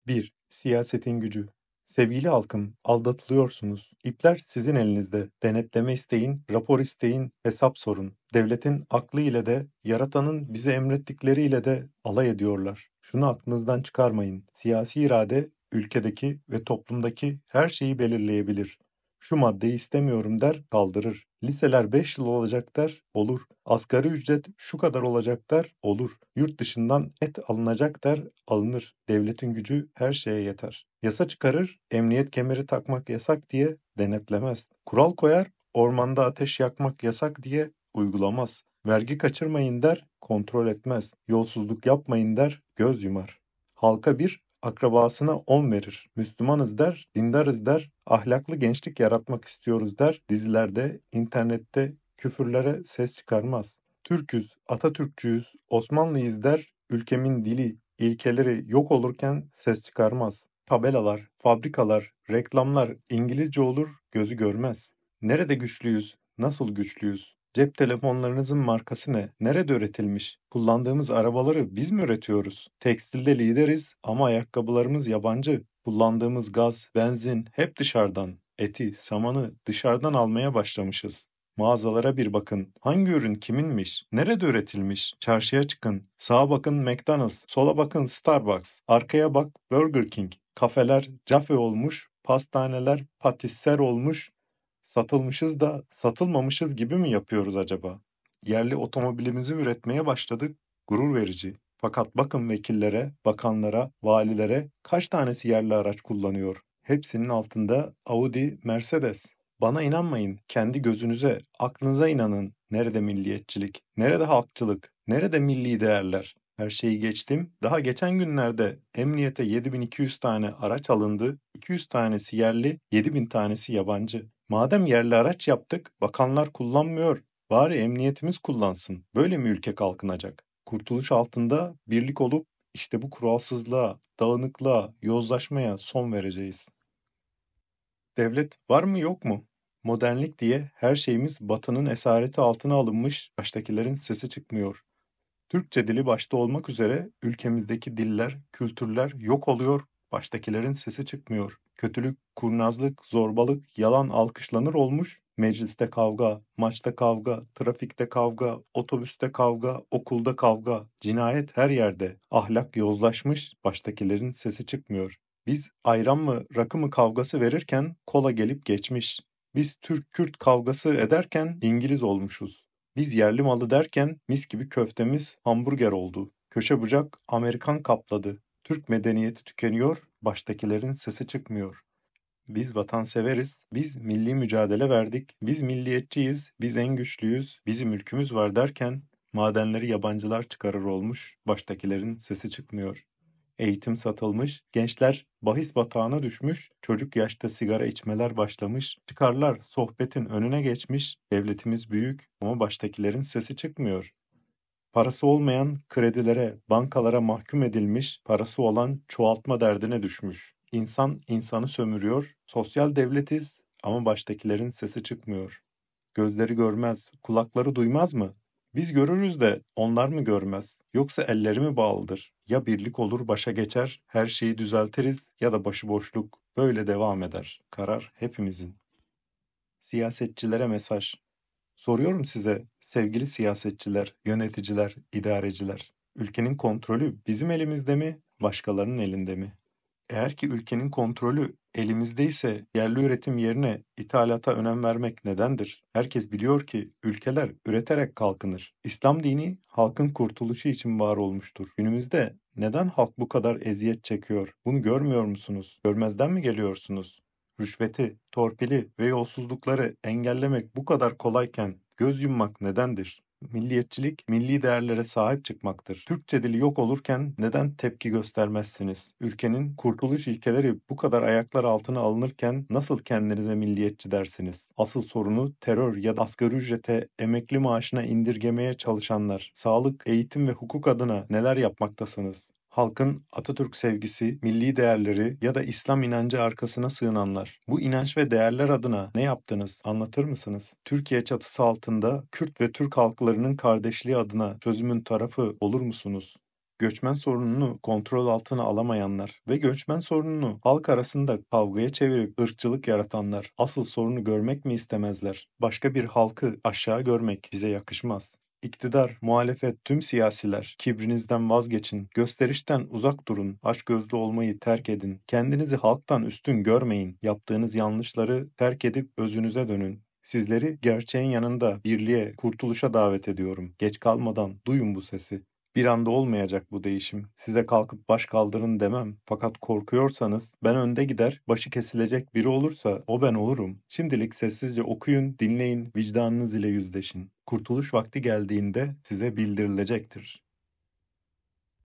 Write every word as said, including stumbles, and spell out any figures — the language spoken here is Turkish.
bir. Siyasetin gücü. Sevgili halkım, aldatılıyorsunuz. İpler sizin elinizde. Denetleme isteyin, rapor isteyin, hesap sorun. Devletin aklı ile de, yaratanın bize emrettikleriyle de alay ediyorlar. Şunu aklınızdan çıkarmayın. Siyasi irade, ülkedeki ve toplumdaki her şeyi belirleyebilir. Şu maddeyi istemiyorum der, kaldırır. Liseler beş yıl olacak der, olur. Asgari ücret şu kadar olacak der, olur. Yurt dışından et alınacak der, alınır. Devletin gücü her şeye yeter. Yasa çıkarır, emniyet kemeri takmak yasak diye denetlemez. Kural koyar, ormanda ateş yakmak yasak diye uygulamaz. Vergi kaçırmayın der, kontrol etmez. Yolsuzluk yapmayın der, göz yumar. Halka bir, akrabasına on verir. Müslümanız der, dindarız der, ahlaklı gençlik yaratmak istiyoruz der. Dizilerde, internette küfürlere ses çıkarmaz. Türküz, Atatürkçüyüz, Osmanlıyız der, ülkemin dili, ilkeleri yok olurken ses çıkarmaz. Tabelalar, fabrikalar, reklamlar İngilizce olur, gözü görmez. Nerede güçlüyüz, nasıl güçlüyüz? Cep telefonlarınızın markası ne? Nerede üretilmiş? Kullandığımız arabaları biz mi üretiyoruz? Tekstilde lideriz ama ayakkabılarımız yabancı. Kullandığımız gaz, benzin hep dışarıdan. Eti, samanı dışarıdan almaya başlamışız. Mağazalara bir bakın. Hangi ürün kiminmiş? Nerede üretilmiş? Çarşıya çıkın. Sağa bakın McDonald's, sola bakın Starbucks, arkaya bak Burger King. Kafeler cafe olmuş, pastaneler patisser olmuş. Satılmışız da satılmamışız gibi mi yapıyoruz acaba? Yerli otomobilimizi üretmeye başladık. Gurur verici. Fakat bakın vekillere, bakanlara, valilere kaç tanesi yerli araç kullanıyor? Hepsinin altında Audi, Mercedes. Bana inanmayın, kendi gözünüze, aklınıza inanın. Nerede milliyetçilik? Nerede halkçılık? Nerede milli değerler? Her şeyi geçtim. Daha geçen günlerde emniyete yedi bin iki yüz tane araç alındı. iki yüz tanesi yerli, yedi bin tanesi yabancı. Madem yerli araç yaptık, bakanlar kullanmıyor. Bari emniyetimiz kullansın. Böyle mi ülke kalkınacak? Kurtuluş altında birlik olup işte bu kuralsızlığa, dağınıklığa, yozlaşmaya son vereceğiz. Devlet var mı yok mu? Modernlik diye her şeyimiz Batı'nın esareti altına alınmış, baştakilerin sesi çıkmıyor. Türkçe dili başta olmak üzere ülkemizdeki diller, kültürler yok oluyor, baştakilerin sesi çıkmıyor. Kötülük, kurnazlık, zorbalık, yalan alkışlanır olmuş, mecliste kavga, maçta kavga, trafikte kavga, otobüste kavga, okulda kavga, cinayet her yerde, ahlak yozlaşmış, baştakilerin sesi çıkmıyor. Biz ayran mı, rakı mı kavgası verirken kola gelip geçmiş. Biz Türk-Kürt kavgası ederken İngiliz olmuşuz. Biz yerli malı derken mis gibi köftemiz hamburger oldu. Köşe bucak Amerikan kapladı. Türk medeniyeti tükeniyor, baştakilerin sesi çıkmıyor. Biz vatanseveriz, biz milli mücadele verdik, biz milliyetçiyiz, biz en güçlüyüz, bizim ülkümüz var derken madenleri yabancılar çıkarır olmuş, baştakilerin sesi çıkmıyor. Eğitim satılmış, gençler bahis batağına düşmüş, çocuk yaşta sigara içmeler başlamış, çıkarlar sohbetin önüne geçmiş, devletimiz büyük ama baştakilerin sesi çıkmıyor. Parası olmayan kredilere, bankalara mahkum edilmiş, parası olan çoğaltma derdine düşmüş. İnsan insanı sömürüyor, sosyal devletiz ama baştakilerin sesi çıkmıyor. Gözleri görmez, kulakları duymaz mı? Biz görürüz de onlar mı görmez? Yoksa elleri mi bağlıdır? Ya birlik olur başa geçer, her şeyi düzeltiriz ya da başıboşluk böyle devam eder. Karar hepimizin. Siyasetçilere mesaj. Soruyorum size sevgili siyasetçiler, yöneticiler, idareciler. Ülkenin kontrolü bizim elimizde mi, başkalarının elinde mi? Eğer ki ülkenin kontrolü elimizdeyse yerli üretim yerine ithalata önem vermek nedendir? Herkes biliyor ki ülkeler üreterek kalkınır. İslam dini halkın kurtuluşu için var olmuştur. Günümüzde neden halk bu kadar eziyet çekiyor? Bunu görmüyor musunuz? Görmezden mi geliyorsunuz? Rüşveti, torpili ve yolsuzlukları engellemek bu kadar kolayken göz yummak nedendir? Milliyetçilik, milli değerlere sahip çıkmaktır. Türkçe dili yok olurken neden tepki göstermezsiniz? Ülkenin kurtuluş ilkeleri bu kadar ayaklar altına alınırken nasıl kendinize milliyetçi dersiniz? Asıl sorunu terör ya da asgari ücrete, emekli maaşına indirgemeye çalışanlar, sağlık, eğitim ve hukuk adına neler yapmaktasınız? Halkın Atatürk sevgisi, milli değerleri ya da İslam inancı arkasına sığınanlar. Bu inanç ve değerler adına ne yaptınız? Anlatır mısınız? Türkiye çatısı altında Kürt ve Türk halklarının kardeşliği adına çözümün tarafı olur musunuz? Göçmen sorununu kontrol altına alamayanlar ve göçmen sorununu halk arasında kavgaya çevirip ırkçılık yaratanlar asıl sorunu görmek mi istemezler? Başka bir halkı aşağı görmek bize yakışmaz. İktidar, muhalefet, tüm siyasiler, kibrinizden vazgeçin, gösterişten uzak durun, açgözlü olmayı terk edin, kendinizi halktan üstün görmeyin, yaptığınız yanlışları terk edip özünüze dönün. Sizleri gerçeğin yanında birliğe, kurtuluşa davet ediyorum. Geç kalmadan duyun bu sesi. Bir anda olmayacak bu değişim. Size kalkıp baş kaldırın demem. Fakat korkuyorsanız ben önde gider, başı kesilecek biri olursa o ben olurum. Şimdilik sessizce okuyun, dinleyin, vicdanınız ile yüzleşin. Kurtuluş vakti geldiğinde size bildirilecektir.